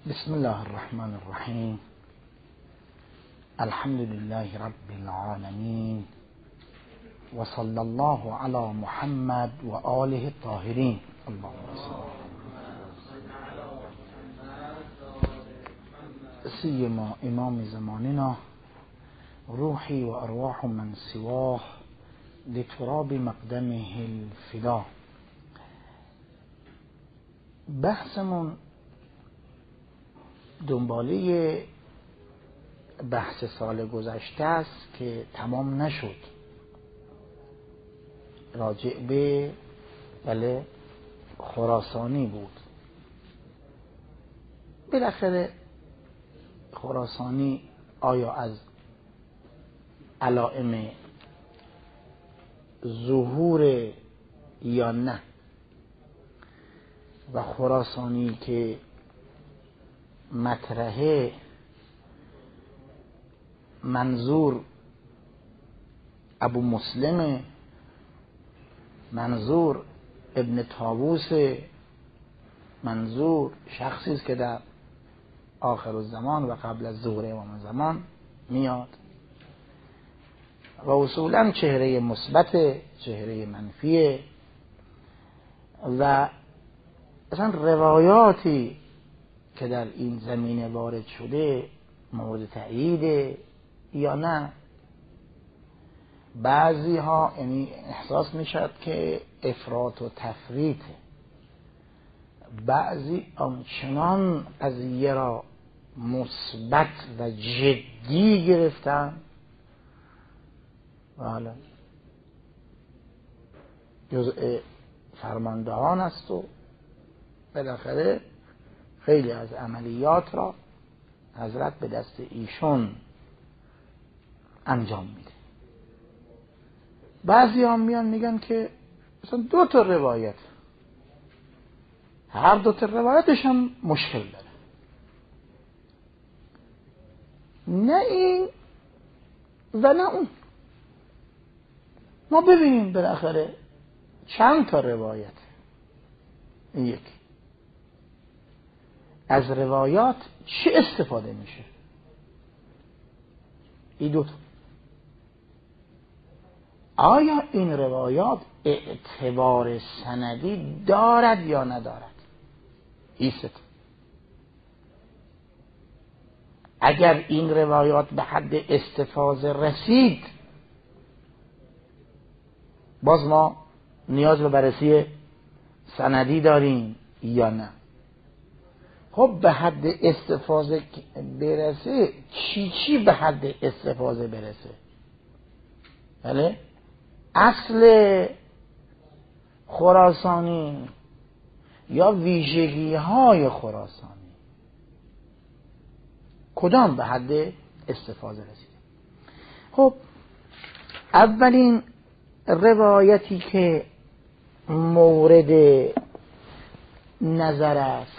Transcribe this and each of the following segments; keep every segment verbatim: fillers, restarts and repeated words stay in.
بسم الله الرحمن الرحیم. الحمد لله رب العالمین و صلی الله علی محمد و آله الطاهرین. اللهم صل سیما امام زماننا روحی و ارواح من سواه لتراب مقدمه الفدا. بحثمون دنباله بحث سال گذشته است که تمام نشد، راجع به بله خراسانی بود. بالاخره خراسانی آیا از علائم ظهور یا نه، و خراسانی که مطرحه منظور ابو مسلم، منظور ابن طاووس، منظور شخصی است که در آخر الزمان و قبل از ظهور امام زمان میاد و اصولا چهره مثبت، چهره منفی، و اصلا روایاتی که در این زمینه وارد شده مورد تأیید یا نه. بعضی ها یعنی احساس می شد که افراط و تفریط، بعضی آنچنان قضیه را مثبت و جدی گرفتن و حالا جزء فرماندهان است و بالاخره خیلی از عملیات را حضرت به دست ایشون انجام میده. بعضی هم میان میگن که مثلا دو تا روایت، هر دو تا روایتش هم مشکل داره، نه این و نه اون. ما ببینیم بالاخره چند تا روایت. این یک از روایات چه استفاده میشه؟ این دو تا. آیا این روایات اعتبار سندی دارد یا ندارد؟ این سه تا. اگر این روایات به حد استفاضه رسید، باز ما نیاز به بررسی سندی داریم یا نه. خب به حد استفاضه برسه، چی چی به حد استفاضه برسه؟ بله، اصل خراسانی یا ویژگی های خراسانی کدام به حد استفاضه رسیده؟ خب اولین روایتی که مورد نظر است،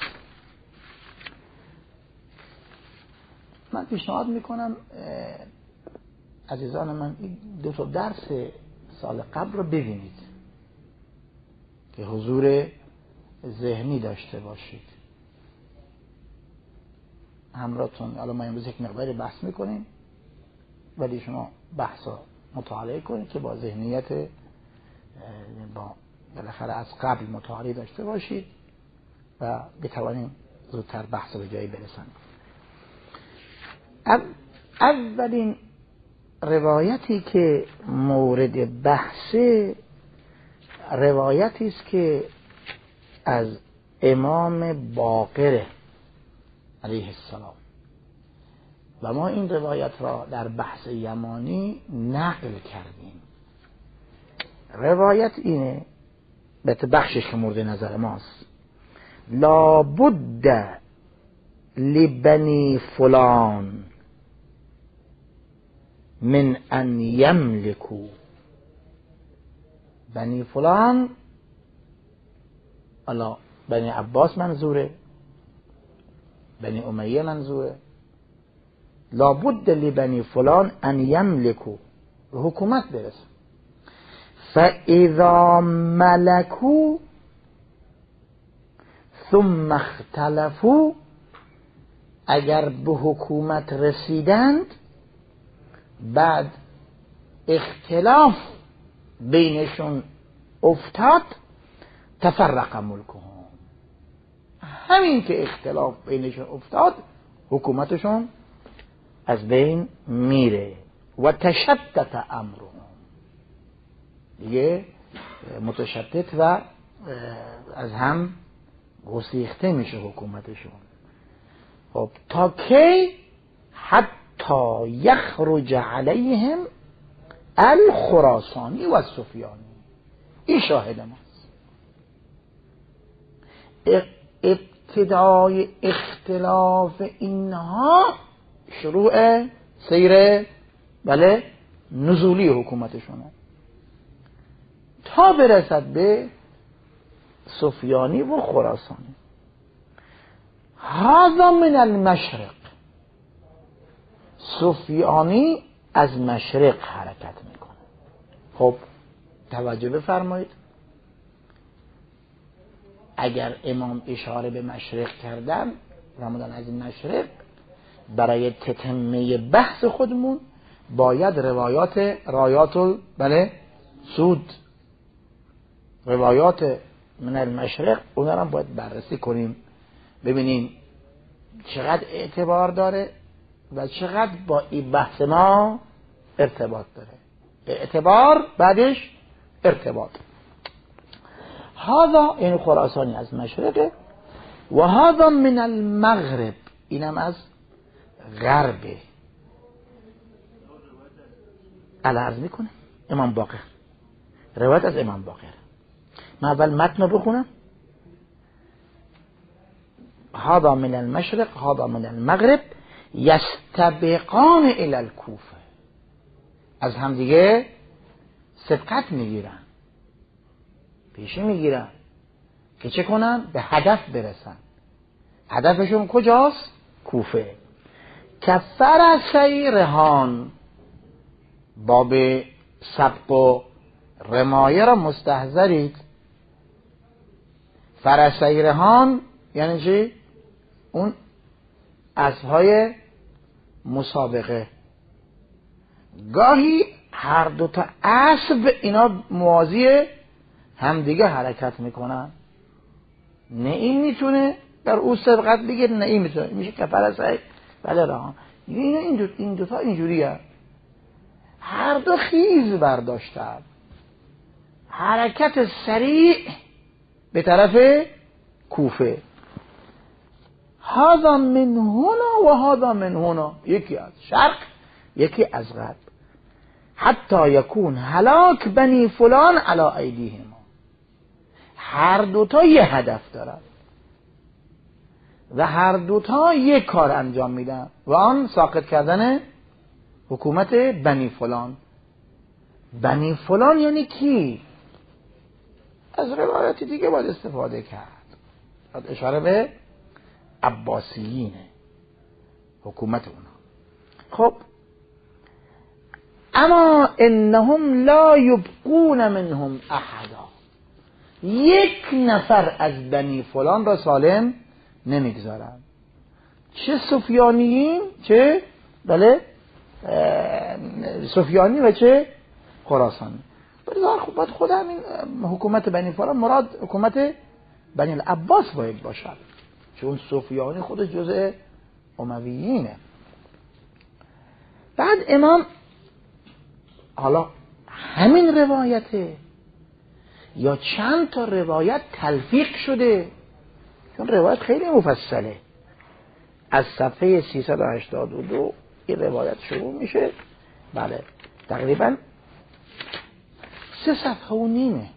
من پیشنهاد میکنم عزیزان من دو تا درس سال قبل رو ببینید که حضور ذهنی داشته باشید همراهتون. حالا ما امروز یک مقداری بحث میکنیم، ولی شما بحث رو مطالعه کنید که با ذهنیت با بالاخره از قبل مطالعه داشته باشید و بتوانیم زودتر بحث رو به جایی برسانیم. اولین روایتی که مورد بحث، روایتی است که از امام باقر علیه السلام، و ما این روایت را در بحث یمانی نقل کردیم. روایت اینه، به بخشش که مورد نظر ماست: لا بد لبنی فلان من ان یملکو. بنی فلان، حالا بنی عباس منظوره، بنی امیه منظوره. لا بد لبنی فلان ان یملکو، حکومت برسه. فاذا ملکو ثم اختلفوا اگر به حکومت رسیدند بعد اختلاف بینشون افتاد تفرق ملکهم، همین که اختلاف بینشون افتاد حکومتشون از بین میره و تشتت امرهم، دیگه متشتت و از هم گسیخته میشه حکومتشون. خب تا کی؟ حتی یخرج علیهم الخراسانی و السفیانی. این شاهد ماست. ابتدای اختلاف اینها شروع سیر بله نزولی حکومتشونه تا برسد به سفیانی و خراسانی. هذا من المشرق، سفیانی از مشرق حرکت میکنه. خب توجه بفرمایید، اگر امام اشاره به مشرق کردن رمضان از این مشرق، برای تتمه بحث خودمون باید روایات رایات بله سود، روایات من المشرق اونا رو باید بررسی کنیم، ببینیم چقدر اعتبار داره و چقدر با این بحث ما ارتباط داره. اعتبار بعدش ارتباط. هذا این خراسانی از مشرقه و هذا من المغرب، اینم از غربه. العرض میکنه امام باقر، روایت از امام باقر. من اول متن رو بخونم. هذا من المشرق هذا من المغرب یستبقان الی الکوفه، از هم دیگه سبقت میگیرن، پیشی میگیرن که چه کنن؟ به هدف برسن. هدفشون کجاست؟ کوفه. کفرسی رهان، باب سبق و رمایه را مستحضرید. فرسی رهان یعنی چی؟ اون اسبهای مسابقه. گاهی هر دو تا اسب اینا موازی همدیگه حرکت میکنن، نه این میتونه در او سبقت بگیر نه این میتونه، میشه کفرسی بله رهان. این دو این دو تا اینجوریه، هر دو خیز برداشتن، حرکت سریع به طرف کوفه. هذا من هنا و هذا من هنا، یکی از شرق یکی از غرب. حتی یکون هلاک بنی فلان علی ایدیهم، هر دوتا یه هدف دارن و هر دوتا یک کار انجام میدن و آن ساقط کردن حکومت بنی فلان. بنی فلان یعنی کی؟ از روایت دیگه باید استفاده کرد، باید اشاره به عباسیینه، حکومت اونا. خب اما انهم لا یبقون منهم احدا، یک نفر از بنی فلان را سالم نمیگذارن، چه سفیانیین چه بله سفیانی و چه خراسانی. بذار خب باید خود همین حکومت بنی فلان مراد حکومت بنی العباس باید باشد، چون سفیانی خود جزء امویینه. بعد امام حالا همین روایته یا چند تا روایت تلفیق شده، چون روایت خیلی مفصله. از صفحه سیصد و هشتاد و دو این روایت شروع میشه، بله تقریبا سه صفحه و نیمه،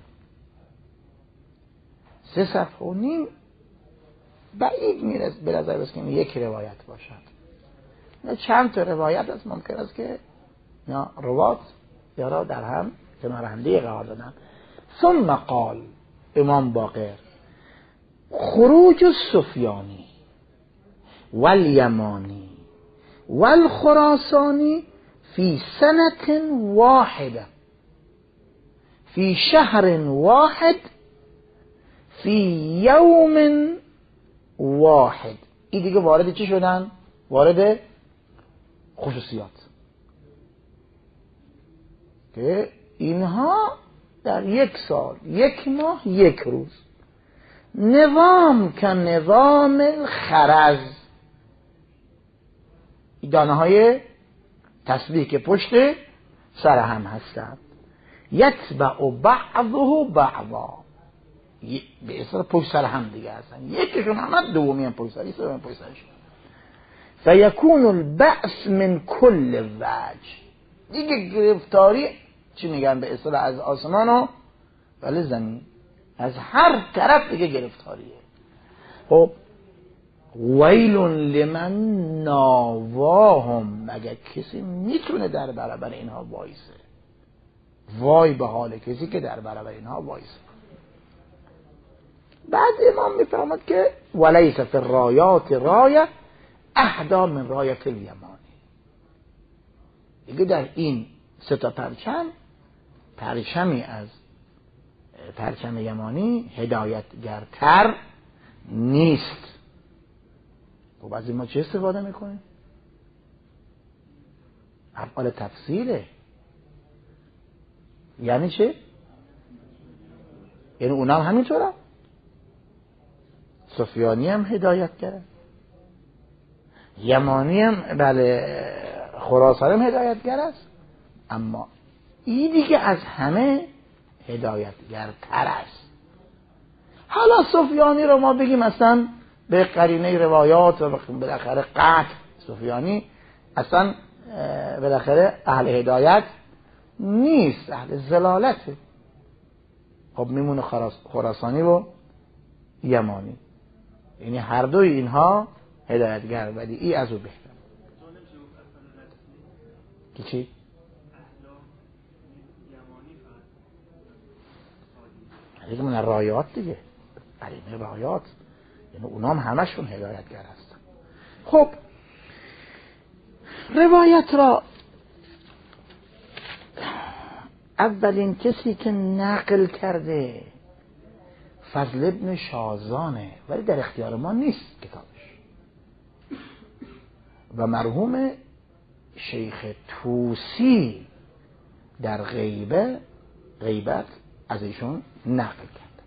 سه صفحه و نیم. بعید میرسه به نظر برسه که یک روایت باشد، نه چند تا روایت است ممکن است که یا روات یا را در هم کنارهنده قرار دادن. ثم قال امام باقر خروج السفیانی والیمانی والخراسانی فی سنة واحده فی شهر واحد فی یوم واحد. این دیگه وارد چی شدن؟ وارد خصوصیات که اینها در یک سال، یک ماه، یک روز نظام که نظام الخرز، دانه های تسبیح که پشت سر هم هستند، یتبع بعضه بعضا، به اصطلاح پشت سر هم دیگه هستن، یکیشون هم دومی هم پشت سر این سومی پشت سرشون. فیکون البأس من کل وجه، دیگه گرفتاری چی میگن به اصطلاح از آسمان و ولی زمین، از هر طرف دیگه گرفتاریه. خب ویل لمن ناواهم، مگه کسی میتونه در برابر اینها وایسه؟ وای به حال کسی که در برابر اینها وایسه. بعد امام میفرماد که ولیس فی الرایات رایه اهدا من رایت الیمانی، دیگه در این سه تا پرچم، پرچمی از پرچم یمانی هدایتگرتر نیست. خب از این ما چه استفاده میکنیم؟ افعال تفصیله. یعنی چه؟ یعنی اونا هم همینطوره. سفیانی هم هدایتگره، یمانی هم بله خراسان هم هدایتگر است، اما این دیگه از همه هدایتگرتر است. حالا سفیانی رو ما بگیم اصلا به قرینه روایات و بالاخره قطع سفیانی اصلا بالاخره اهل هدایت نیست، اهل ضلالته. خب میمونه خراسانی و یمانی، یعنی هر دوی اینها هدایتگر، ولی ای از او بهتر. کی چی؟ دیگه من رایات دیگه، قرینه رایات، یعنی اونام همشون هدایتگر هستن. خب روایت را اولین کسی که نقل کرده فضل ابن شازانه، ولی در اختیار ما نیست کتابش، و مرحوم شیخ توسی در غیبه غیبت از ایشون نقل کرد.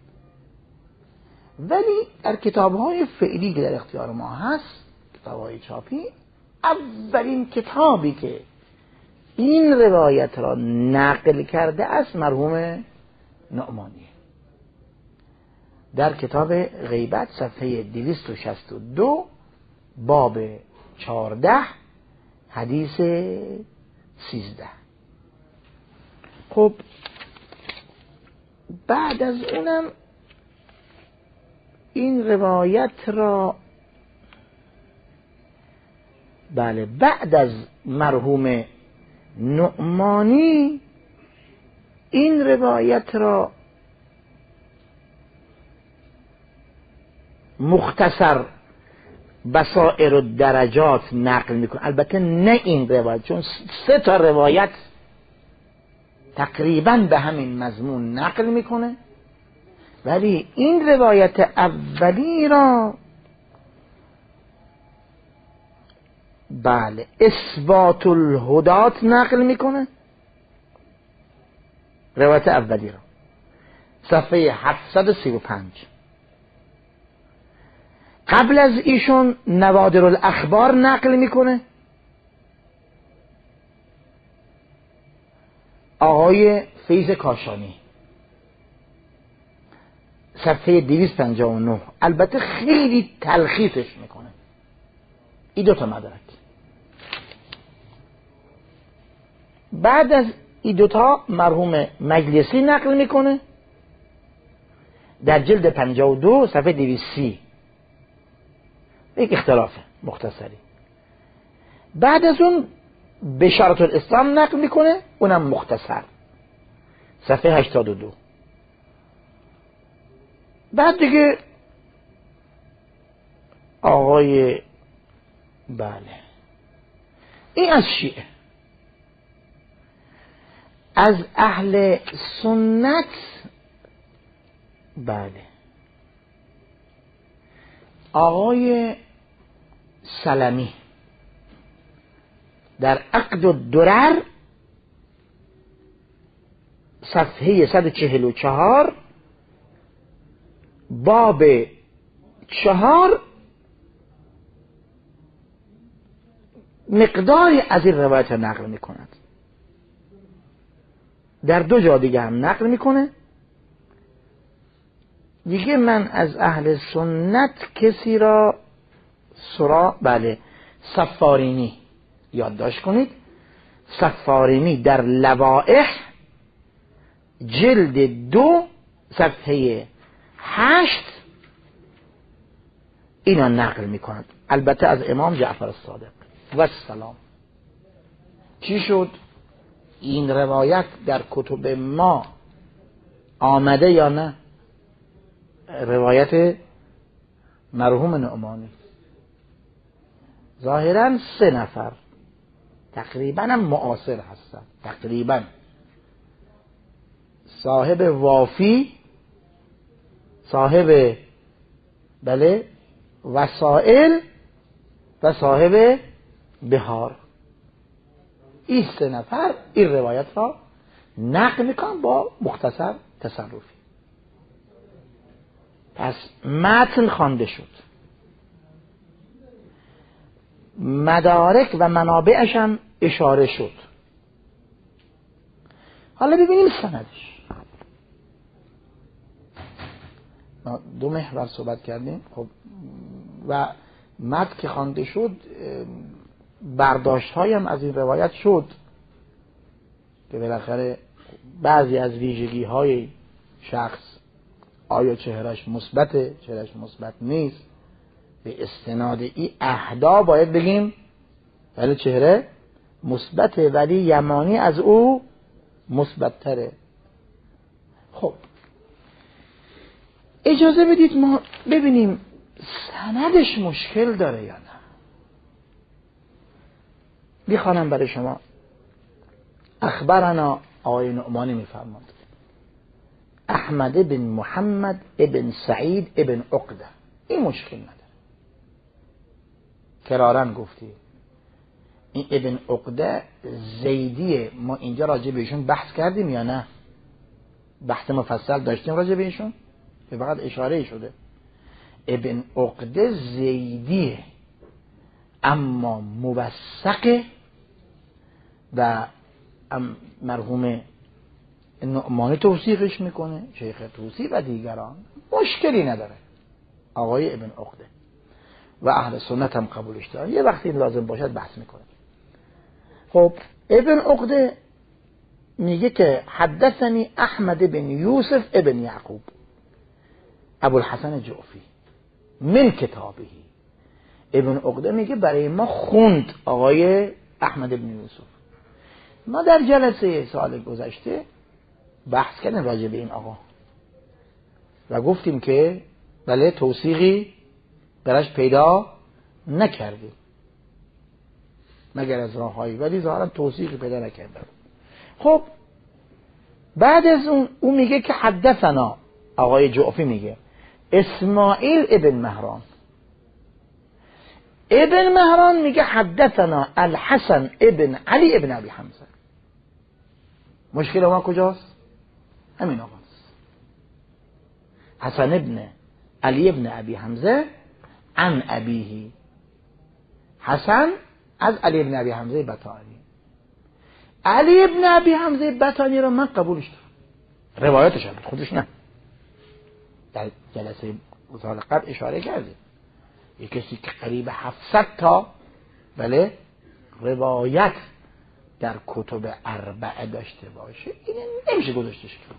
ولی در کتاب‌های فعلی که در اختیار ما هست، کتاب‌های چاپی، اولین کتابی که این روایت را نقل کرده است مرحوم نعمانی. در کتاب غیبت صفحه دویست و شصت و دو باب چهارده حدیث سیزده. خب بعد از اونم این روایت را بله بعد از مرحوم نعمانی این روایت را مختصر بصائر الدرجات نقل میکنه. البته نه این روایت، چون سه تا روایت تقریبا به همین مضمون نقل میکنه، ولی این روایت اولی را بله اثبات الهدات نقل میکنه. روایت اولی را صفحه هفتصد و سی و پنج. قبل از ایشون نوادر الاخبار نقل میکنه، آقای فیض کاشانی، صفحه دویست و پنجاه و نه. البته خیلی تلخیصش میکنه. این دوتا مدرک. بعد از این دوتا مرحوم مجلسی نقل میکنه در جلد پنجاه و دو صفحه دویست و سی. یک اختلافه مختصری. بعد از اون بشارت الاسلام نقل میکنه، اونم مختصر، صفحه هشتاد و دو. بعد دیگه آقای بله این از شیعه. از اهل سنت بله آقای سلمی در عقد الدرر صفحه صد و چهل و چهار باب چهار مقداری از این روایت نقل میکند. در دو جا دیگه هم نقل میکنه. دیگه من از اهل سنت کسی را سرا بله سفارینی یادداشت کنید. سفارینی در لوائح جلد دو صفحه هشت اینا نقل میکند، البته از امام جعفر الصادق و السلام. چی شد؟ این روایت در کتب ما آمده یا نه؟ روایت مرحوم نعمانی ظاهرا سه نفر تقریبا هم معاصر هستن، تقریبا صاحب وافی، صاحب بله وسائل و صاحب بهار. این سه نفر این روایت را نقل میکنن با مختصر تصرفی. پس متن خوانده شد، مدارک و منابعش هم اشاره شد. حالا ببینیم سندش. ما دو محور صحبت کردیم. خب و متن که خوانده شد برداشت هایم از این روایت شد که بالاخره بعضی از ویژگی های شخص، آیا چهرش مثبته، چهرش مثبت نیست، به استناد این اهدا باید بگیم ولی چهره مثبته ولی یمانی از او مثبت تره. خب اجازه بدید ما ببینیم سندش مشکل داره یا نه. میخوانم برای شما. اخبرنا آقای نعمانی میفرماد احمد بن محمد ابن سعید ابن عقده. این مشکل نداره، کرارن گفتی این ابن عقده زیدیه. ما اینجا راجع به ایشون بحث کردیم یا نه؟ بحث مفصل داشتیم راجع به ایشون، به فقط اشاره شده. ابن عقده زیدیه اما موثقه و مرحوم نعمانی توثیقش میکنه، شیخ طوسی و دیگران. مشکلی نداره آقای ابن عقده و اهل سنت هم قبولش دارن. یه وقتی لازم باشد بحث میکنه. خب ابن عقده میگه که حدثنی احمد بن یوسف ابن یعقوب ابوالحسن جعفی من کتابه. ابن عقده میگه برای ما خوند آقای احمد بن یوسف. ما در جلسه سال گذشته بحث کردیم راجع به این آقا و گفتیم که بله توثیقی برش پیدا نکردیم مگر از راههایی، ولی ظاهرا توثیقی پیدا نکردیم. خب بعد از اون او میگه که حدثنا آقای جعفی میگه اسماعیل ابن مهران. ابن مهران میگه حدثنا الحسن ابن علی ابن ابی حمزه. مشکل ما کجاست؟ همین آقاست. حسن ابن علی ابن ابی حمزه عن ابیه. حسن از علی ابن ابی حمزه بطانی. علی ابن ابی حمزه بطانی رو من قبولش دارم، روایتش هم خودش نه. در جلسه سال قبل اشاره کردیم یک کسی که قریب هفتصد تا بله روایت در کتب اربعه داشته باشه این نمیشه گذاشتش کرد.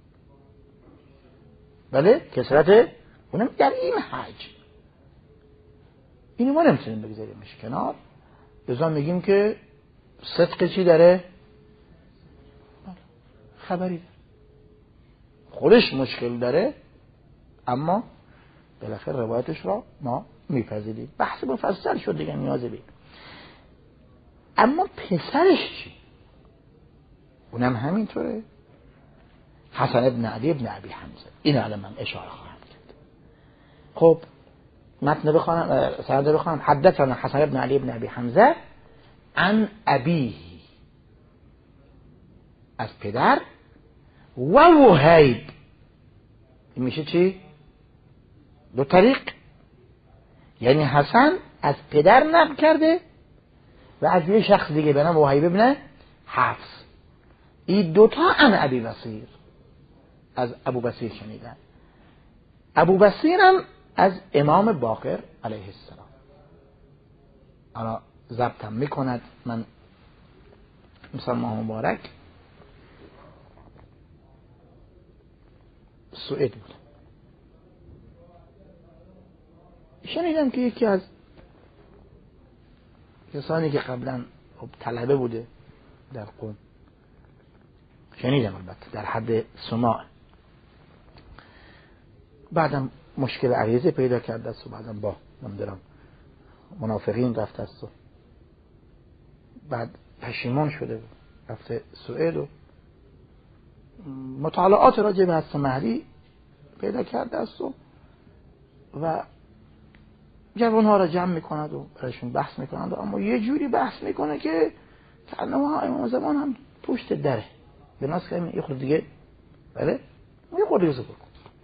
بله کثرت اونم در این حج اینو ما نمیتونیم بگذاریمش کنار. لذا میگیم که صدق چی داره؟ خبری داره، خودش مشکل داره اما بالاخره روایتش را ما میپذیریم. بحث مفصل شد دیگه نیازه بید. اما پسرش چی؟ اونم همینطوره، حسن ابن علی ابن ابی حمزه. این الان من اشاره خواهم کرد. خب متن بخوانم، سند بخوانم. حدثنا حسن ابن علی ابن ابی حمزه عن ابیه، از پدر، و وهیب. این میشه چی؟ دو طریق. یعنی حسن از پدر نقل کرده و از یه شخص دیگه به نام وهیب ابن حفص. این دوتا عن ابی بصیر، از ابو بصیر شنیدن. ابو بصیر هم از امام باقر علیه السلام. حالا ضبطم میکند، من مثلا ماه مبارک سوئد بود، شنیدم که یکی از کسانی که قبلا طلبه بوده در قم، شنیدم البته در حد سماع، بعدم مشکل عریضه پیدا کرده است و بعدم با نمیدونم منافقین رفته است و بعد پشیمان شده بود، رفته سوئد و مطالعات راجع به هست مهدی پیدا کرده است و و جوانها را جمع میکند و برایشون بحث میکند، اما یه جوری بحث میکنه که تعلمها امام زمان هم پشت دره، به ناس که یه خود دیگه بله یه خود دیگه زبور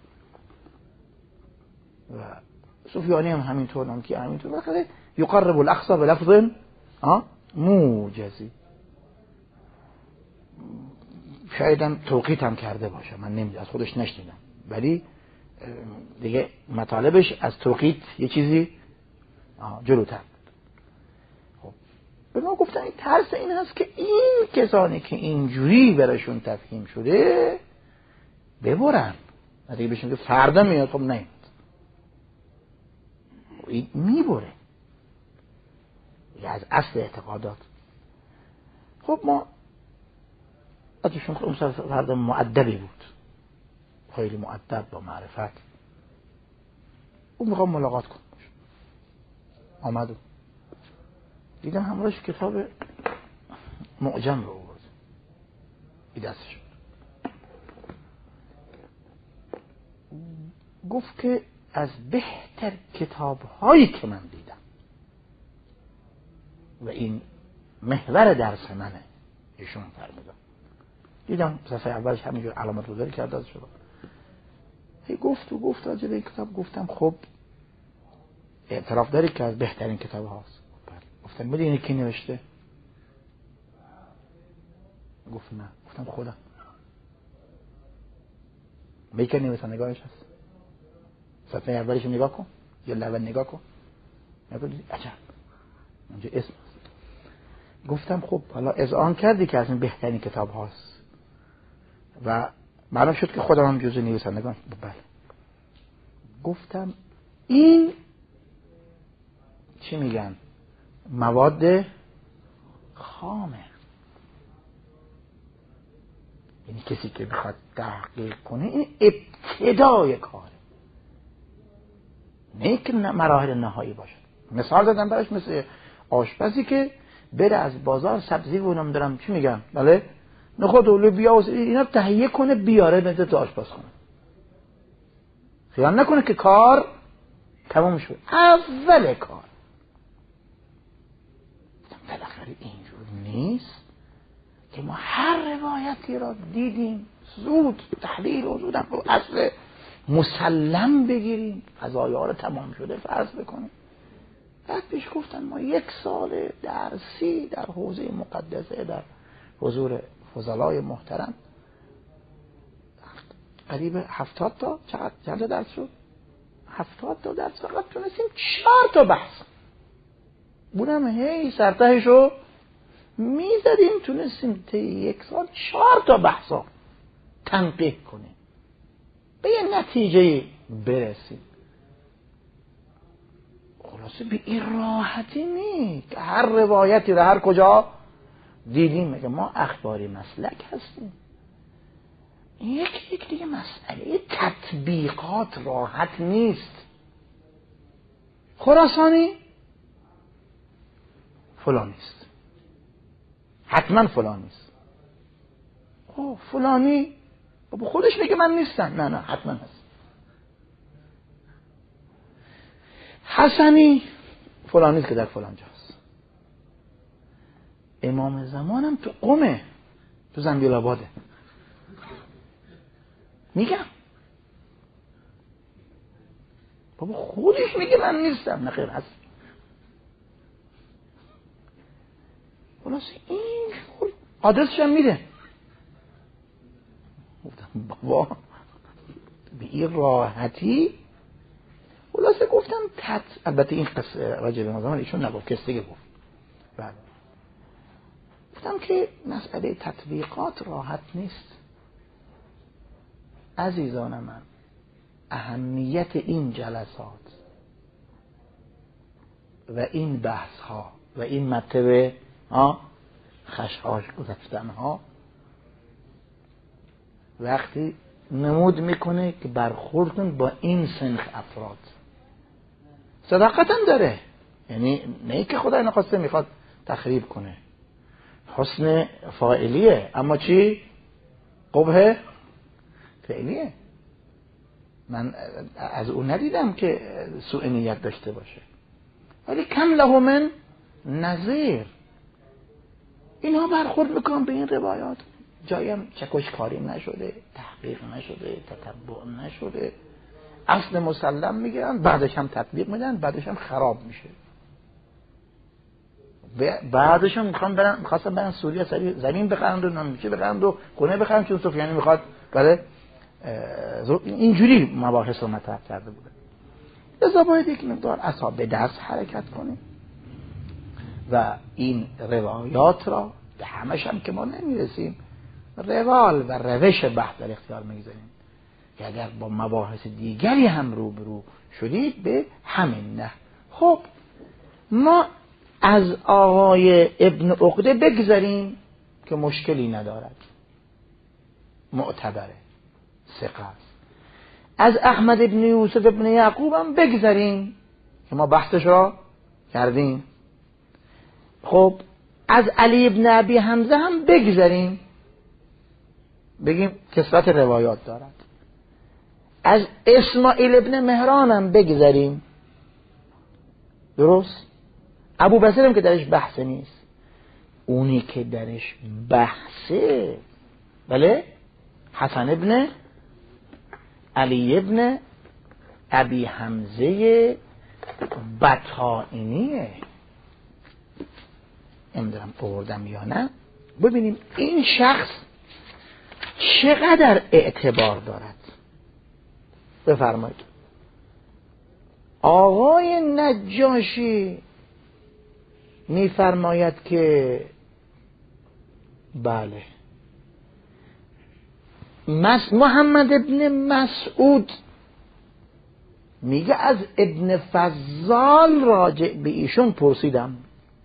و سفیانی هم همینطور، نمکی همینطور، بخاطر یقرب الاقصا به لفظ موجزی. شاید هم توقیت هم کرده باشه، من نمیدونم، از خودش نشنیدم، ولی دیگه مطالبش از توقیت یه چیزی جلوتر بود. خب به ما گفتن این ترس این هست که این کسانی که اینجوری براشون تفهیم شده ببرن، دیگه بهشون که فردا میاد، خب نه این میبره از اصل اعتقادات. خب ما اتشون اون فرد مؤدبی بود، خیلی مؤدب با معرفت، اون میخوام ملاقات کنم. آمد و دیدم همراهش کتاب معجم رو آورد، این دستش گفت که از بهتر کتاب هایی که من دیدم و این محور درس منه، ایشون فرمودن. دیدم صفحه اولش همینجور علامت رو داری کرده از شما. هی گفت و گفت راجع به این کتاب، گفتم خب اعتراف داری که از بهترین کتاب هاست؟ گفتم بده اینه کی نوشته؟ گفت نه. گفتم خودم. میکر نویسن نگاهش هست، صفحه اولش نگاه کن یا اول نگاه کن، نگاه دیدی عجب اونجا اسم هست. گفتم خب حالا اذعان کردی که از این بهترین کتاب هاست و معلوم شد که خودم هم جزو نویسندگان. بله. گفتم این چی میگن مواد خامه، یعنی کسی که بخواد تحقیق کنه این ابتدای کاره، نه که مراحل نهایی باشه. مثال دادم براش، مثل آشپزی که بره از بازار سبزی و نمیدونم چی میگن بله نخود و لوبیا و اینا تهیه کنه بیاره بده تو آشپز کنه، خیال نکنه که کار تمام شد اول کار. بالاخره اینجور نیست که ما هر روایتی را دیدیم زود تحلیل و زود رو اصل مسلم بگیریم، قضایا رو تمام شده فرض بکنیم. بعد پیش گفتن ما یک سال درسی در حوزه مقدسه در حضور فضلای محترم قریب هفتاد تا چقدر چند درس شد؟ هفتاد تا درس فقط تونستیم چهار تا بحث بودم هی سرتهشو میزدیم، تونستیم طی یک سال چهار تا بحثا تنقیح کنیم به یه نتیجه برسیم. خلاصه به این راحتی نی که هر روایتی رو هر کجا دیدیم میگه ما اخباری مسلک هستیم. یک یک دیگه مسئله تطبیقات راحت نیست. خراسانی فلانیست، حتما فلانیست. اوه فلانی بابا خودش میگه من نیستم، نه نه حتما هست. حسنی فلانیست که در فلان جاست. امام زمانم تو قمه، تو زنبیل آباده. میگم بابا خودش میگه من نیستم. نخیر هست. خلاص این آدرسش هم میده. گفتم بابا به این راحتی؟ خلاصه گفتم تت البته این قصه راجع به مزمان ایشون نگفت، کس دیگه گفت. بله گفتم که مسئله تطبیقات راحت نیست عزیزان من. اهمیت این جلسات و این بحث ها و این مطلب ها خشخاش گذاشتن ها وقتی نمود میکنه که برخوردتون با این سنخ افراد صداقت هم داره، یعنی نه که خدای نخواسته میخواد تخریب کنه، حسن فاعلیه، اما چی؟ قبح فعلیه. من از اون ندیدم که سوء نیت داشته باشه، ولی کم له من نظیر. اینها برخورد میکنم به این روایات، جایم چکش کاری نشده، تحقیق نشده، تتبع نشده، اصل مسلم میگیرن، بعدش هم تطبیق میدن، بعدش هم خراب میشه. بعدش هم میخوام برن میخواستم برن سوریه سری زمین بخرند و نمیشه بخرند و خونه بخرند، چون سفیانی میخواد بله اینجوری مباحث رو مطرح کرده بوده. لذا باید یک مقدار اصحاب به دست حرکت کنیم و این روایات را به همش هم که ما نمیرسیم، روال و روش بحث در اختیار میگذاریم که اگر با مباحث دیگری هم روبرو شدید به همین نه. خب ما از آقای ابن عقده بگذاریم که مشکلی ندارد، معتبره، ثقه است. از احمد ابن یوسف ابن یعقوب هم بگذاریم که ما بحثش را کردیم. خب از علی ابن ابی حمزه هم بگذاریم، بگیم کثرت روایات دارد. از اسماعیل ابن مهران هم بگذاریم، درست؟ ابو بصیر هم که درش بحث نیست. اونی که درش بحثه بله حسن ابن علی ابن ابی حمزه بطائنیه. نمیدونم آوردم یا نه. ببینیم این شخص چقدر اعتبار دارد. بفرمایید. آقای نجاشی میفرماید که بله مس محمد ابن مسعود میگه از ابن فضال راجع به ایشون پرسیدم،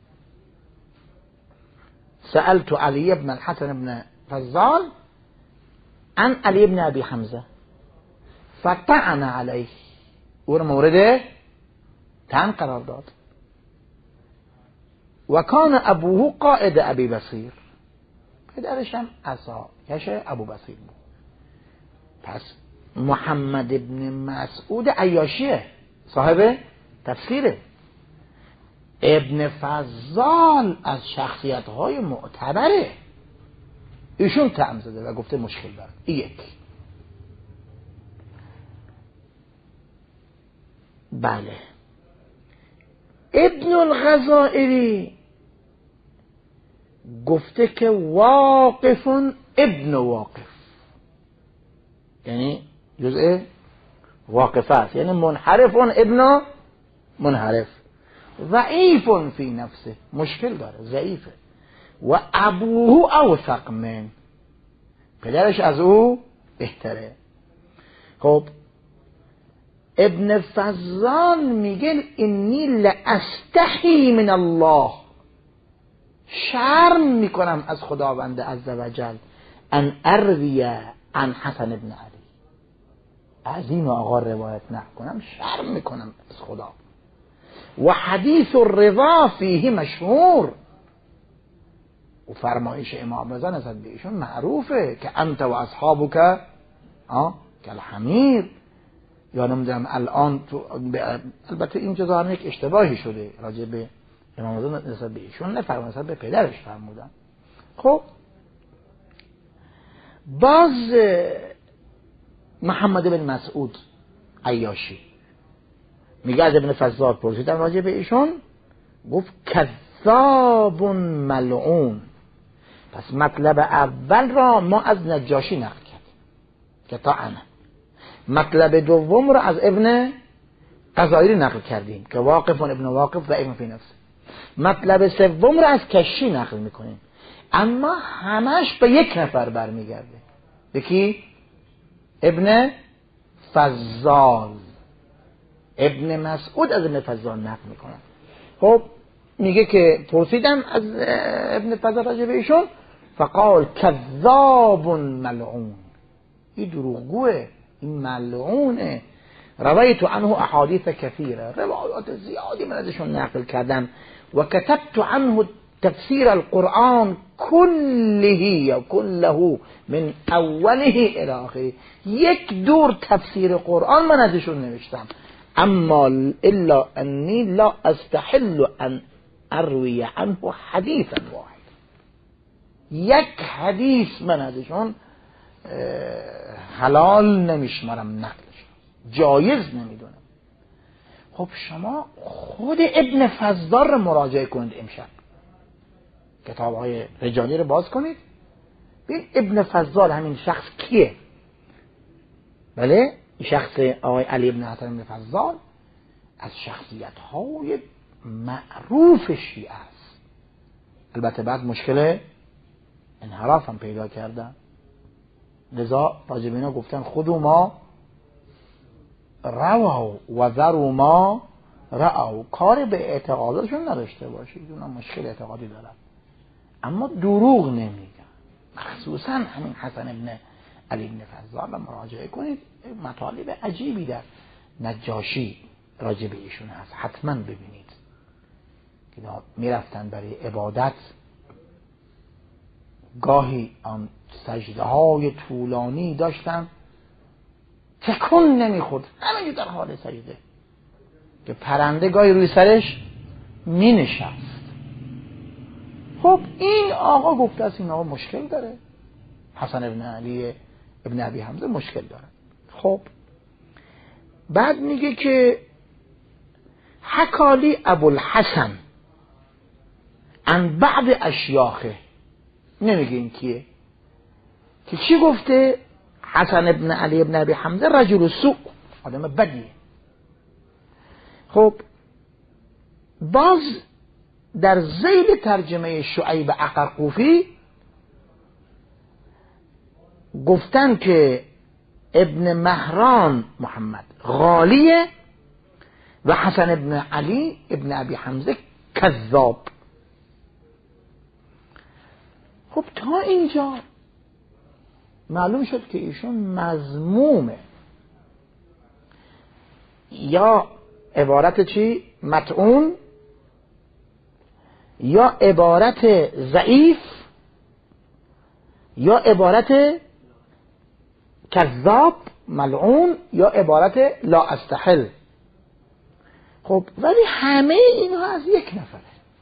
سألت علی ابن الحسن ابن فضال عن علی ابن ابی حمزه فطعن علیه، او رو مورد طعن قرار داد. و کان ابوه قائد ابی بصیر، پدرش هم عصایش ابو بصیر بود. پس محمد ابن مسعود عیاشیه، صاحب تفسیره. ابن فضال از شخصیت‌های معتبره، ایشون طعن زده و گفته مشکل داره. یک بله. ابن الغزائری گفته که واقف ابن واقف، یعنی جزء واقفه است، یعنی منحرف ابن منحرف، ضعیف فی نفسه، مشکل داره، ضعیفه. و ابوه اوثق من، پدرش از او بهتره. خب ابن فضال میگه انی لاستحی من الله، شرم میکنم از خداوند عزوجل ان اروی عن حسن ابن علی، از این آقا روایت نکنم، شرم میکنم از خدا. و حدیث الرضا فیه مشهور، و فرمایش امام رضا نسبت به ایشون معروفه که انت و اصحابک کالحمیر، یا نمیدونم الان تو، البته این جزارن یک اشتباهی شده راجع به امام رضا نسبت به ایشون نفرمودن، نسبت به پدرش فرمودن. خب باز محمد بن مسعود عیاشی میگه از ابن فضال پرسیدن راجع به ایشون، گفت کذاب ملعون. پس مطلب اول را ما از نجاشی نقل کردیم که طعنه، مطلب دوم را از ابن غزالی نقل کردیم که واقف ابن واقف ضعیف فی نفسه، مطلب سوم را از کشی نقل میکنیم، اما همش به یک نفر برمیگرده. یکی ابن فضال، ابن مسعود از ابن فضال نقل میکنن. خب میگه که پرسیدم از ابن فضال راجع به ایشون، فقال کذاب ملعون، این دروغگوه، این ملعونه. روایت عنه احادیث کثیره، روایات زیادی من ازشون نقل کردم. و کتبت عنه تفسیر القرآن کله یا کله من اوله الی آخره، یک دور تفسیر قرآن من ازشون نوشتم. اما الا انی لا استحل ان اروی عنه حدیثا واحد، یک حدیث من ازشون حلال نمیشمارم، نقلش جایز نمیدونم. خب شما خود ابن فضال رو مراجعه کنید، امشب کتاب های رجالی رو باز کنید، ببین ابن فضال همین شخص کیه. بله این شخص آقای علی بن حسن بن فضال از شخصیت های معروف شیعه است. البته بعد مشکل انحراف هم پیدا کردن، لذا راجب اینا گفتن خودو ما رواو و ذرو ما رعاو، کار به اعتقادشون نداشته باشید، اونا مشکل اعتقادی دارن اما دروغ نمیگن. مخصوصا همین حسن ابن علی ابن فضال رو مراجعه کنید، مطالب عجیبی در نجاشی راجع به ایشون هست، حتما ببینید که میرفتن برای عبادت، گاهی آن سجده های طولانی داشتن، تکون نمیخورد، همینجور در حال سجده، که پرنده گاهی روی سرش می نشست. خب این آقا گفته است این آقا مشکل داره، حسن ابن علی ابن ابی حمزه مشکل داره. خب بعد میگه که حکالی ابوالحسن عن بعض اشیاخه، نمیگه این کیه، که چی گفته؟ حسن ابن علی ابن ابی حمزه رجل سوء، آدم بدیه. خب باز در ذیل ترجمه شعیب عقرقوفی گفتن که ابن مهران محمد غالیه و حسن ابن علی ابن ابی حمزه کذاب. خب تا اینجا معلوم شد که ایشون مذمومه، یا عبارت چی؟ مطعون، یا عبارت ضعیف، یا عبارت کذاب ملعون، یا عبارت لا استحل. خب ولی همه اینها از یک نفره،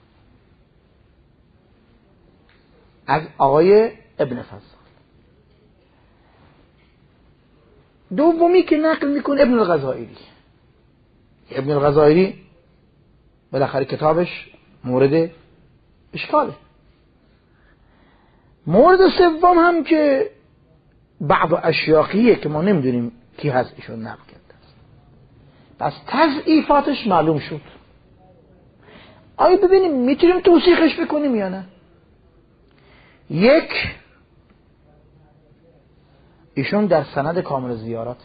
از آقای ابن فضال. دومی که نقل میکنه ابن الغزائری. ابن الغزائری بالاخره کتابش مورد اشکاله. مورد سوم هم که بعض اشیاخیه که ما نمیدونیم کی هست ایشون نقل کرده است، پس تضعیفاتش معلوم شد. آیا ببینیم میتونیم توثیقش بکنیم یا نه؟ یک، ایشون در سند کامل زیارات،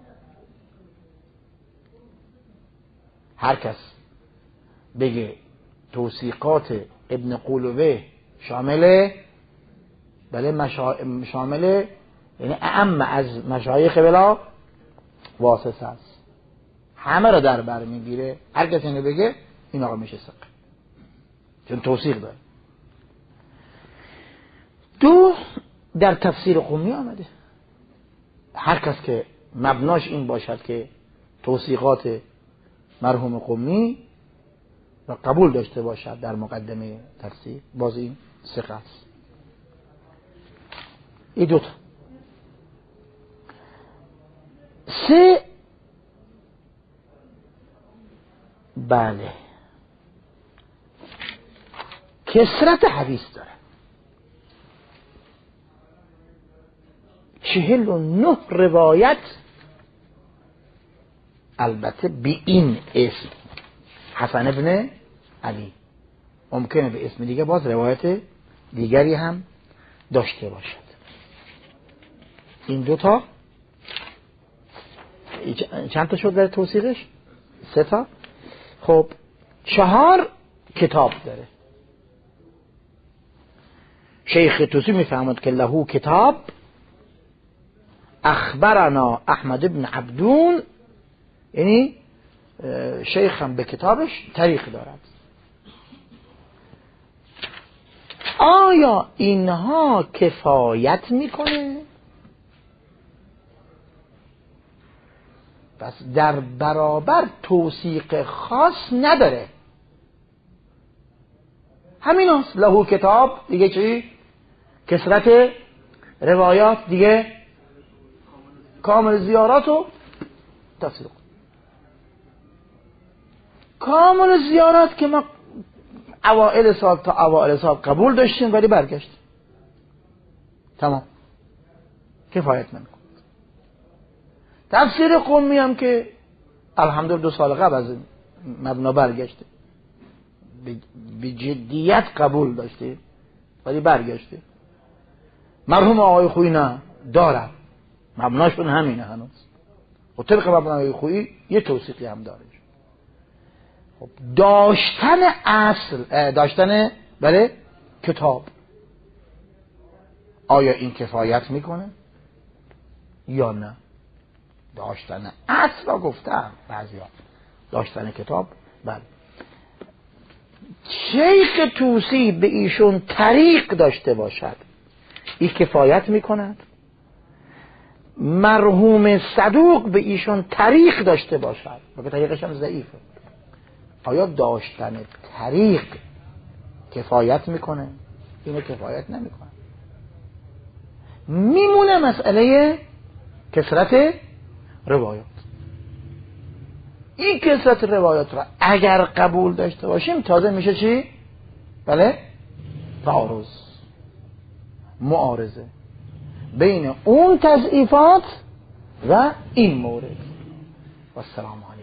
هر کس بگه توثیقات ابن قولوه شامل بله مشا... شامل یعنی اعم از مشایخ بلا واسطه است، همه را در بر میگیره. هر کس اینو بگه این آقا میشه ثقه، چون توثیق داره. دو، در تفسیر قمی آمده، هر کس که مبناش این باشد که توثیقات مرحوم قمی و قبول داشته باشد در مقدمه تفسیر، باز این ثقه است. این دوتا. سه، بله، کثرت حدیث داره. چهل و نه روایت، البته به این اسم حسن ابن علی، ممکنه به اسم دیگه باز روایت دیگری هم داشته باشد. این دوتا چند تا شد در توصیقش؟ سه تا. خب چهار کتاب داره. شیخ توسی میفهمد که لهو کتاب اخبرنا احمد ابن عبدون، یعنی شیخ هم به کتابش طریق دارد. آیا اینها کفایت میکنه؟ پس در برابر توثیق خاص نداره. همین هست لهو کتاب دیگه. چی؟ کثرت روایات دیگه، کامل زیارات و تفسیر. کامل زیارات که ما اوائل سال تا اوائل سال قبول داشتیم ولی برگشت، تمام، کفایت نمیکنه. تفسیر قمی هم که الحمدلله دو سال قبل از مبنا برگشته، به جدیت قبول داشته ولی برگشته. مرحوم آقای خویی نه، دارم، مبناشون همینه هنوز، و طبق مبنای خویی یه توصیقی هم داره. خب داشتن اصل، داشتن بله کتاب، آیا این کفایت میکنه یا نه؟ داشتن اصل را گفتم بعضیا، داشتن کتاب بله. شیخ توسی به ایشون طریق داشته باشد، این کفایت میکند. مرحوم صدوق به ایشون طریق داشته باشد، بلکه طریقش هم ضعیفه. آیا داشتن طریق کفایت میکنه؟ اینو کفایت نمیکنه. میمونه مسئله کثرت روایات. این کثرت روایات را اگر قبول داشته باشیم تازه میشه چی؟ بله، تعارض، معارضه بین اون تضعیفات و این مورد. و السلام علیکم.